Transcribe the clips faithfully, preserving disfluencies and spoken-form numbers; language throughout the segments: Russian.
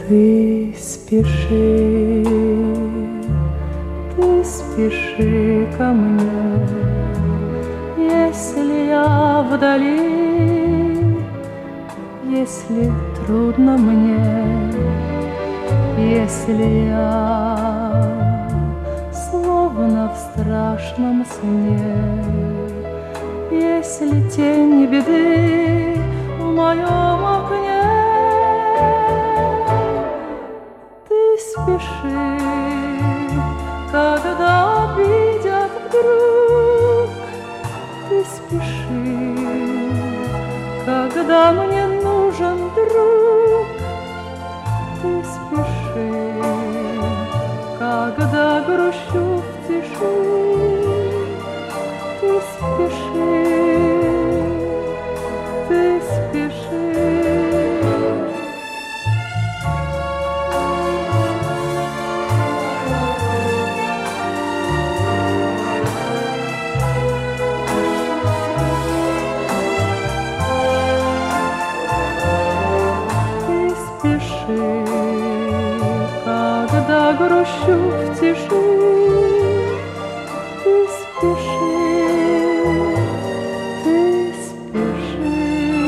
Ты спеши, ты спеши ко мне, если я вдали, если трудно мне, если я словно в страшном сне, если тень беды в моем окне. Ты спеши, когда обидят вдруг. Ты спеши, когда мне нужен друг. Ты спеши, когда грущу в тиши. Ты спеши, ты спеши. Когда грущу в тиши, ты спеши, ты спеши.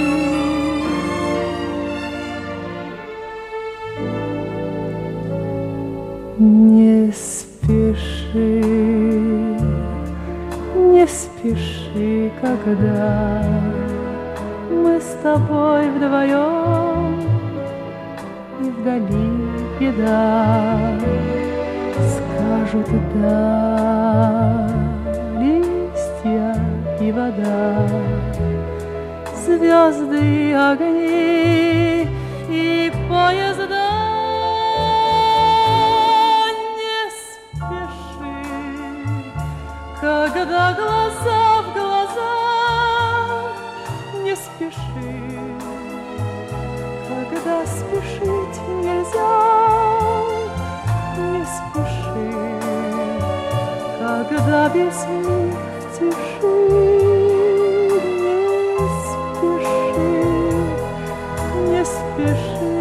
Не спеши, не спеши, когда мы с тобой вдвоем и вдали беда. Скажут да, листья и вода, звезды и огни и поезда. Не спеши, когда глаза в глаза. Не спеши, когда спешить нельзя. Не спеши, когда весь мир в тиши. Не спеши, не спеши.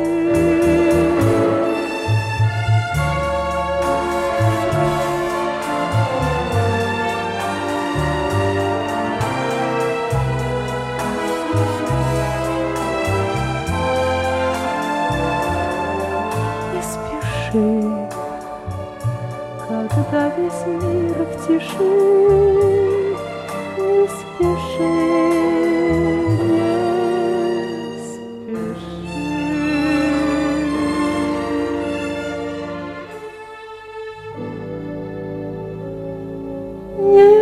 Когда весь мир в тиши. Не спеши, не спеши. Не